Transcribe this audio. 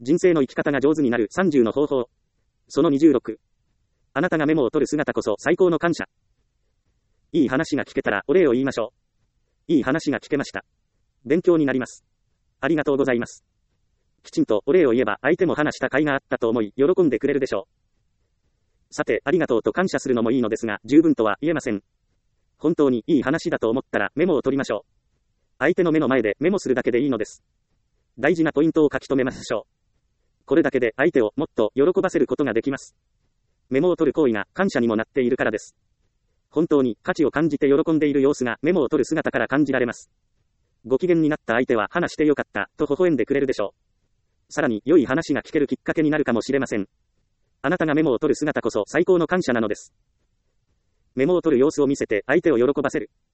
人生の生き方が上手になる30の方法。その26。あなたがメモを取る姿こそ最高の感謝。いい話が聞けたらお礼を言いましょう。いい話が聞けました。勉強になります。ありがとうございます。きちんとお礼を言えば相手も話した甲斐があったと思い喜んでくれるでしょう。さて、ありがとうと感謝するのもいいのですが、十分とは言えません。本当にいい話だと思ったらメモを取りましょう。相手の目の前でメモするだけでいいのです。大事なポイントを書き留めましょう。これだけで相手をもっと喜ばせることができます。メモを取る行為が感謝にもなっているからです。本当に価値を感じて喜んでいる様子がメモを取る姿から感じられます。ご機嫌になった相手は話してよかったと微笑んでくれるでしょう。さらに良い話が聞けるきっかけになるかもしれません。あなたがメモを取る姿こそ最高の感謝なのです。メモを取る様子を見せて相手を喜ばせる。